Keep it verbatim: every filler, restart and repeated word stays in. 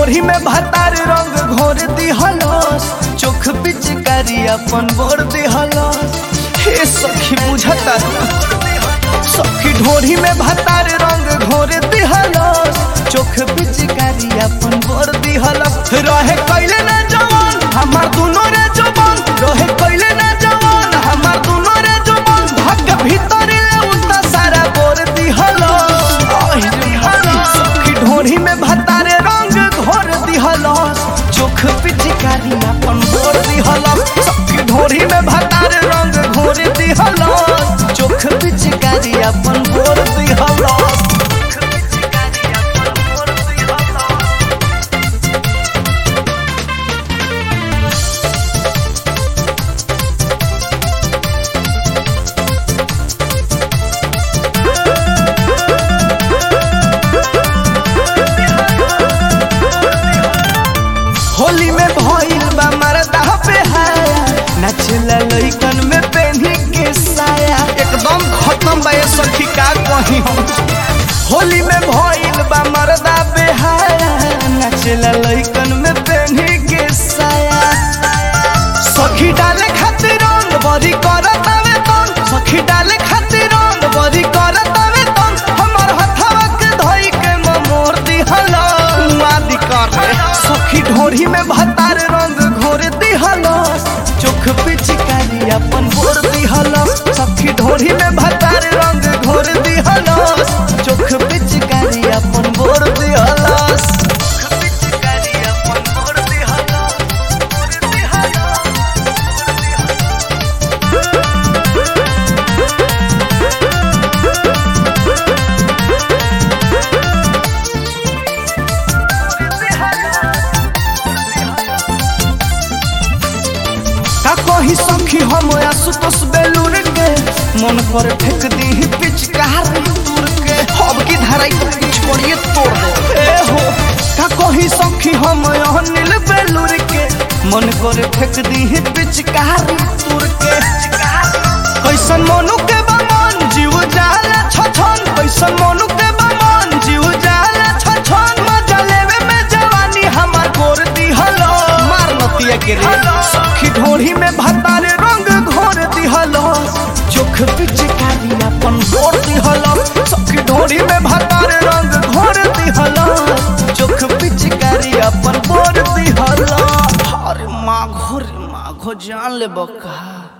ढोरी में भतार रंग घोर दिहलस, चोख पिचकारी अपन बोर दिहलस। हे सखी बुझता सखी ढोरी में भतार रंग घोर दिहलस, चोख पिचकारी अपन बोर दिहलस। रहे कैले ना जवान हमार दुनो रे जवान, रहे कैले ना जवान हमार दुनो रे जवान। भाग भीतर ले उता सारा बोर दिहलस। सखी ढोरी में भतार रंग घोर दिहलस, चोख पिचकारी अपन बोर दिहलस। सखी ढोरी में भतार रंग घोर दिहलस, चोख पिचकारी अपन बोर दिहलस। होली में भइल बा मरदा पे हाया, नचला लइकन में पेन्ही के साया। एकदम खत्म बा ये सखी का कहीं हम। होली में भइल बा मरदा पे हाया, नचला लइकन में पेन्ही के साया। सखी डाले खातिर रंग बरी करत आवे तन, सखी डाले खातिर रंग बरी करत आवे तन। हमर हथवा के धई के मोर दिहला मादी कर। सखी ढोरी में भतार रंग घोर दिहलस, चोख पिचकारी अपन बोर दिहलस। सखी ढोरी में भतार रंग घोर दिहलस, चोख पिचकारी अपन बोर दिहलस। कही सखी हम आशुतोष बेलूर के, मन पर फेंक दी पिचकारी दूर के। अब की धराई तो कुछ करिए तोड़ दो ए हो। का कही सखी हम अनिल बेलूर के, मन पर फेंक दी पिचकारी दूर के। कैसन मनु के बमन जीव जाला छछन, कैसन मनु के बमन जीव जाला छछन। मजा लेवे में जवानी हमार गोर दिहलो मार नतिया के रे। सखी ढोरी में भतार रंग घोर दिहलस, चोख पिचकारी अपन बोर दिहलस। सखी ढोरी में भतार रंग घोर दिहलस, चोख पिचकारी अपन बोर दिहलस। अरे माँ घोर माँ घो जान ले बका।